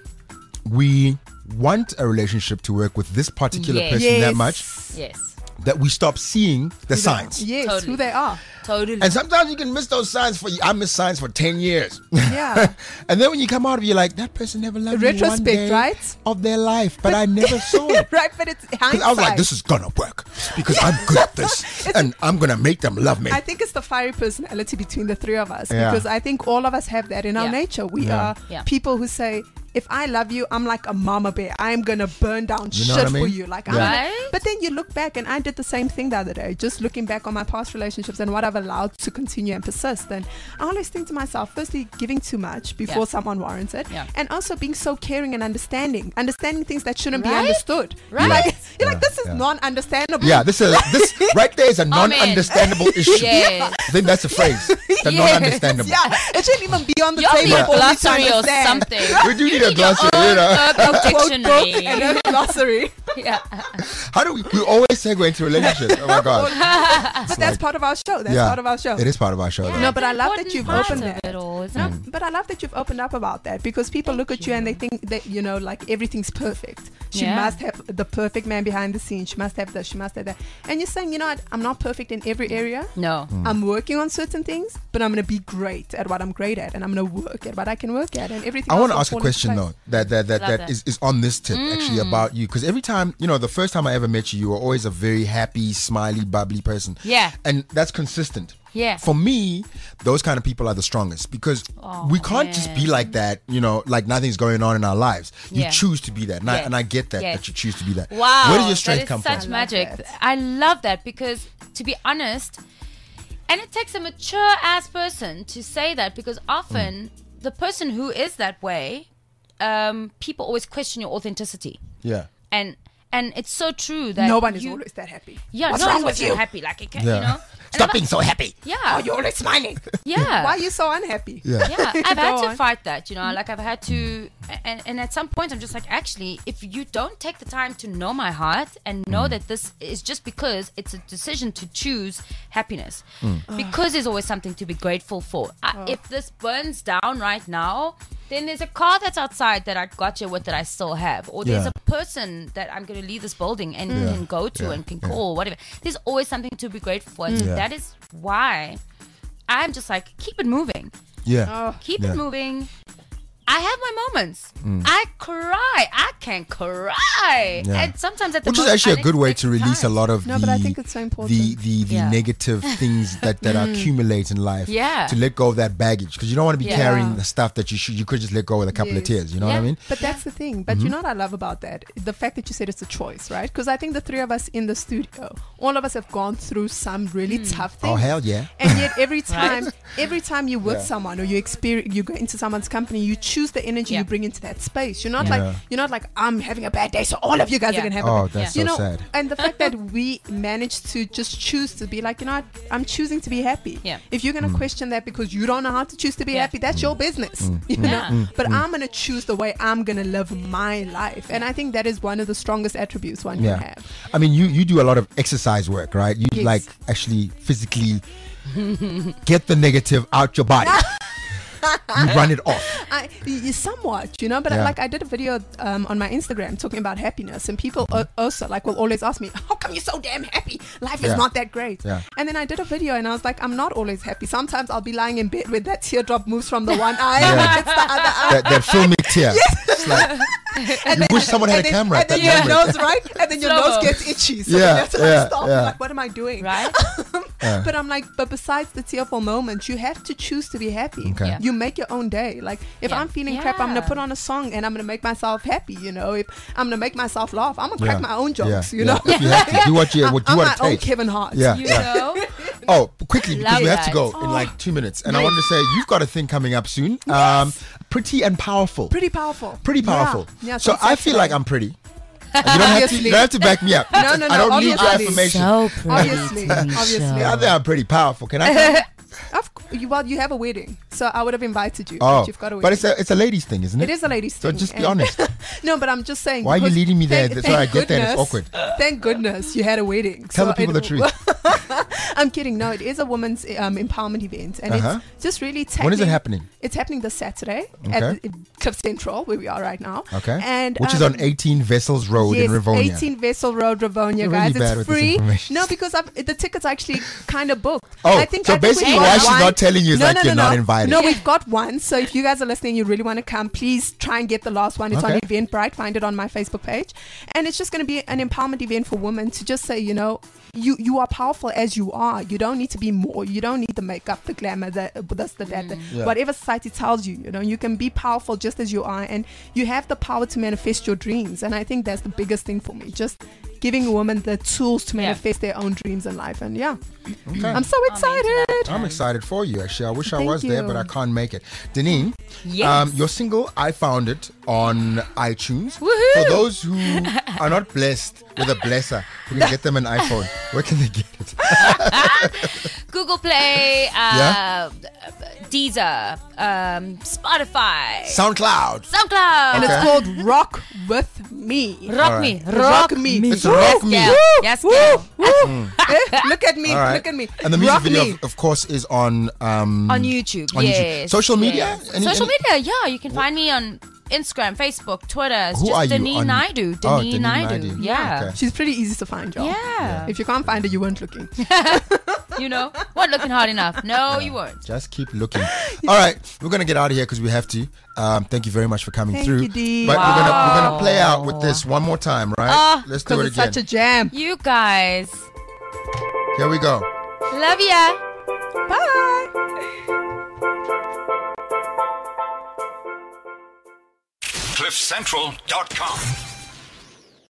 we want a relationship to work with this particular Yes. person that Yes. much Yes, that we stop seeing the it. signs. Yes, Totally. who they are. totally. And sometimes you can miss those signs I missed signs for 10 years. Yeah. And then when you come out of it, you're like, that person never loved me one Retrospect, day right? of their life, but I never saw it. Right, but it's hindsight. Because I was like, this is gonna work because I'm good at this, and I'm gonna make them love me. I think it's the fiery personality between the three of us, Yeah. because I think all of us have that in our Yeah. nature. We Yeah. are Yeah. people who say, if I love you, I'm like a mama bear. I'm gonna burn down You know shit what I for mean? you. Like, Yeah. I'm gonna, Right? but then you look back, and I did the same thing the other day. Just looking back on my past relationships and what I've allowed to continue and persist. And I always think to myself, firstly, giving too much before Yeah. someone warrants it, Yeah. and also being so caring and understanding things that shouldn't be Right? understood. Right? You're like, this is Yeah. non-understandable. Yeah, this right there is a Amen. non-understandable issue. Yes. I think that's a phrase. The Yes. non-understandable. Yeah, it shouldn't even be on the Y'all table. need a for me to glossary or understand. something. We do need a Your glossary, own urban Quote book dictionary. and a glossary. Yeah. How do we always segue into relationships? Oh my god. But that's part of our show. That's Yeah, part of our show. It is part of our show. though. No, but I love Important that you've part opened of that. it all, isn't No, it? but I love that you've opened up about that, because people look at you and they think that, like, everything's perfect. She Yeah. must have the perfect man behind the scenes. She must have this. She must have that. And you're saying, what? I'm not perfect in every area. No. I'm working on certain things, but I'm going to be great at what I'm great at, and I'm going to work at what I can work at, and everything I else want to will ask a fall into question place. though that that. is on this tip actually about you, because every time the first time I ever met you, you were always a very happy, smiley, bubbly person. Yeah. And that's consistent. Yeah. For me, those kind of people are the strongest, because Oh, we can't just be man. like that, like nothing's going on in our lives. You Yeah. choose to be that. And, Yes. I get that, Yes. that you choose to be that. Wow. Where does your strength that is come such from? magic. that. I love that, because, to be honest, and it takes a mature ass person to say that, because often the person who is that way, people always question your authenticity. Yeah. And it's so true that no one is you- always that happy. Yeah, What's no wrong one's with you? happy, like it can, Yeah. And Stop I'm being so happy. Yeah. Oh, you're always smiling. Yeah. Why are you so unhappy? Yeah. Yeah, I've had Go to on. fight that, like I've had to, and at some point I'm just like, actually, if you don't take the time to know my heart and know that this is just because it's a decision to choose happiness, because there's always something to be grateful for. If this burns down right now, then there's a car that's outside that I got you with that I still have, or there's Yeah. a person that I'm going to leave this building and can go to Yeah. and can Yeah. call, whatever. There's always something to be grateful for, and so Yeah. that is why I'm just like, keep it moving. Yeah. Oh, Keep Yeah. it moving. I have my moments. I cry. I can cry. Yeah. And sometimes at the Which is most actually a good way to unexpected release a times. lot of No, but I think it's so important. the Yeah. negative things that accumulate in life. Yeah. To let go of that baggage, because you don't want to be Yeah. carrying the stuff that you could just let go with a couple of Yes. tears. You know what I Yeah. mean? But that's the thing. But you know what I love about that? The fact that you said it's a choice, right? Because I think the three of us in the studio, all of us have gone through some really tough things. Oh hell yeah! And yet every Right? time you're with Yeah. someone or you go into someone's company, you choose the energy Yeah. you bring into that space. You're not Yeah. like I'm having a bad day, so all of you guys Yeah. are gonna have Oh, a bad that's you so know, sad. and the fact that we managed to just choose to be like, you know what, I'm choosing to be happy. Yeah. If you're gonna Mm. question that because you don't know how to choose to be Yeah. happy, that's your business. You know? Yeah. But I'm gonna choose the way I'm gonna live my life. And I think that is one of the strongest attributes one Yeah. can have. I mean, you do a lot of exercise work, right? You Yes. like actually physically get the negative out your body. You run it off. Somewhat, you know, but Yeah. like I did a video on my Instagram talking about happiness, and people also like will always ask me, how come you're so damn happy? Life Yeah. is not that great. Yeah. And then I did a video and I was like, I'm not always happy. Sometimes I'll be lying in bed with that teardrop moves from the one eye Yeah. and it hits the other eye. That filmic tear. It's like, you wish someone had a camera at and that then your moment. nose, right? And then your Slow-mo. nose gets itchy. So Yeah, then you have to like yeah, stop. yeah. Like, what am I doing? Right? Yeah. But I'm like, but besides the tearful moments, you have to choose to be happy. Okay. Yeah. You make your own day. Like if Yeah. I'm feeling crap, I'm gonna Yeah. put on a song and I'm gonna make myself happy. You know, if I'm gonna make myself laugh, I'm gonna crack Yeah. my own jokes. Yeah. You Yeah. know, If you have to do what you I'm what my it own takes. Kevin Hart. Yeah. You yeah. know? Oh, quickly, because Love we have to that. go in like 2 minutes. And I wanted to say, you've got a thing coming up soon. Pretty and powerful. Pretty powerful. Pretty powerful. Yeah. So on I feel like Saturday. I'm pretty. You don't have to back me up. No, I don't need your obviously. affirmation. Obviously, obviously. I think I'm pretty powerful. Can I? Well, you have a wedding, so I would have invited you. Oh, but you've got a wedding. but it's a ladies thing, isn't it? It is a ladies So thing. just be and- honest. No, but I'm just saying. Why are you because leading me there? thank- Sorry, I thank get that. It's goodness- awkward. Thank goodness you had a wedding. Tell the So people the truth. I'm kidding. No, it is a women's empowerment event, and Uh-huh. it's just really tackling. When is it happening? It's happening this Saturday Okay. at Cliff Central, where we are right now. Okay. And Which is on 18 Vessels Road yes, in Rivonia. 18 Vessel Road, Rivonia, You're guys. really bad It's with this free. information. No, because the tickets are actually kind of booked. Oh, I think so we've basically got why she's one. not telling you is like you're not invited. No, we've got one. So if you guys are listening, you really want to come, please try and get the last one. It's Okay. on Eventbrite. Find it on my Facebook page. And it's just going to be an empowerment event for women to just say, you know, you are powerful as you are. You don't need to be more. You don't need the makeup, the glamour, the this, the that. Yeah. Whatever society tells you, you know, you can be powerful just as you are, and you have the power to manifest your dreams. And I think that's the biggest thing for me. Just giving women the tools to manifest their own dreams in life. And yeah, Okay. I'm so excited. I'm excited for you, actually. I wish I Thank was there, you. but I can't make it. Deneen, Yes. your single, I found it on iTunes. Woohoo! For those who are not blessed with a blesser, who can get them an iPhone, where can they get it? Google Play, Yeah? Deezer, Spotify, SoundCloud. SoundCloud. And Okay. it's called Rock With Me. Rock Alright. me, rock me. It's Rock Me. Yeah. Yes, Woo, girl. woo. Look at me. All right. Look at me. And the music Rock video, me. of course, is on On YouTube. on YouTube. Yes. Social media? yes. Any- Social any- media, yeah. You can find me on Instagram, Facebook, Twitter. It's Who just are you Deneen on- Naidu. Oh, Deneen Deneen Naidu. Naidu. Yeah. Okay. She's pretty easy to find, y'all. Yeah. If you can't find her, you weren't looking. You know, weren't looking hard enough. No, you weren't. Just keep looking. All right, we're gonna get out of here because we have to. Thank you very much for coming Thank through. you, Dee. But we're gonna Wow. play out with this one more time, right? Oh, Let's do Because it it's again. such a jam. You guys. Here we go. Love ya. Bye. CliffCentral.com.